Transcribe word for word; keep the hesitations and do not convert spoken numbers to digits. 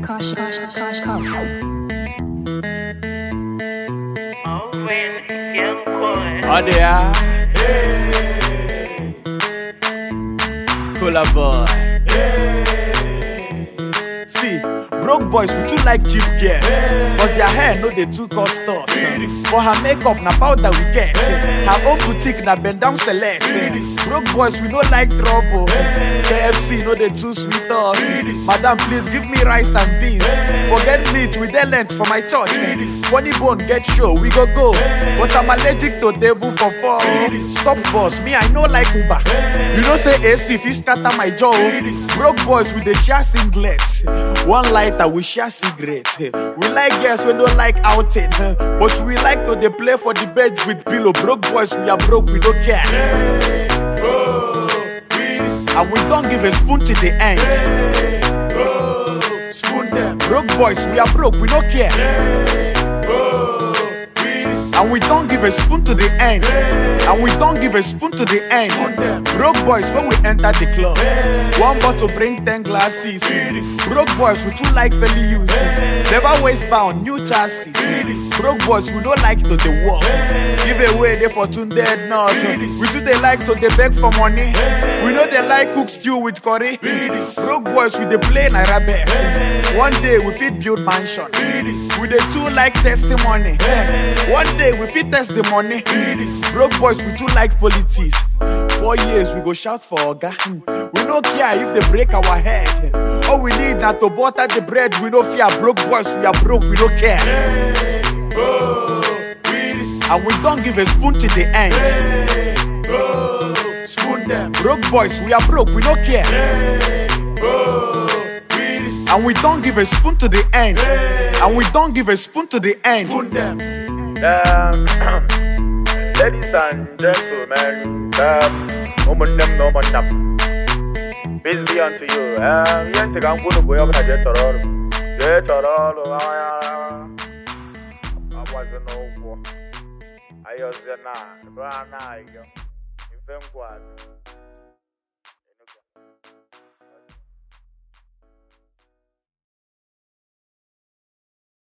Kosh, Kosh, Kosh, Kosh. Oh, they are. Hey. Cola boy. Hey. See, broke boys we too like cheap girls, hey. But their hair no they too cost us. Hey. For her makeup na powder we get. Hey. Her own boutique na bend down select. Hey. Broke boys we no like trouble. Hey. K F C no they too sweet us. Hey. Madam please give me rice and beans. Hey. Forget meat with the length for my church. Hey. Funny bone get show we go go. Hey. But I'm allergic to table for four. Hey. Stop boss me I no like Uber. Hey. You know say A C if you scatter my jaw. Hey. Broke boys with the share singlets. One lighter we share cigarettes. We like girls we don't like outing, but we like to they play for the bed with pillow. Broke boys we are broke we don't care. Hey, oh, and we don't give a spoon to the end. Hey, oh, spoon them. Broke boys we are broke we don't care. Hey, oh, and we don't give a spoon to the end. Hey, and we don't give a spoon to the end. Broke boys when we enter the club. Hey, one bottle bring ten glasses. Hey, broke boys we too like fairly use. Hey, never waist bound new chassis. Hey, broke boys we don't like to the walk. Hey, give away they for two dead not. Hey, we too they like to they beg for money. Hey, we know they like cook stew with curry. Hey, broke boys we they play naira best. Hey, one day we fit build mansion. Hey, we they too like testimony. Hey, one day we fit test the money. Broke boys we too like politics. Four years we go shout for Oga. We no care if they break our head. All we need na to butter the bread. We no fear broke boys. We are broke. We don't care. Hey, oh, and we don't give a spoon to the end. Hey, oh, spoon them. Broke boys. We are broke. We don't care. Hey, oh, and we don't give a spoon to the end. Hey, and we don't give a spoon to the end. Spoon them. Um, ladies and gentlemen, um, woman them no man them. Peace be unto you. Um, yes, I'm going to go over to get all. Get all. I wasn't over. I was there now. But now I go. If I'm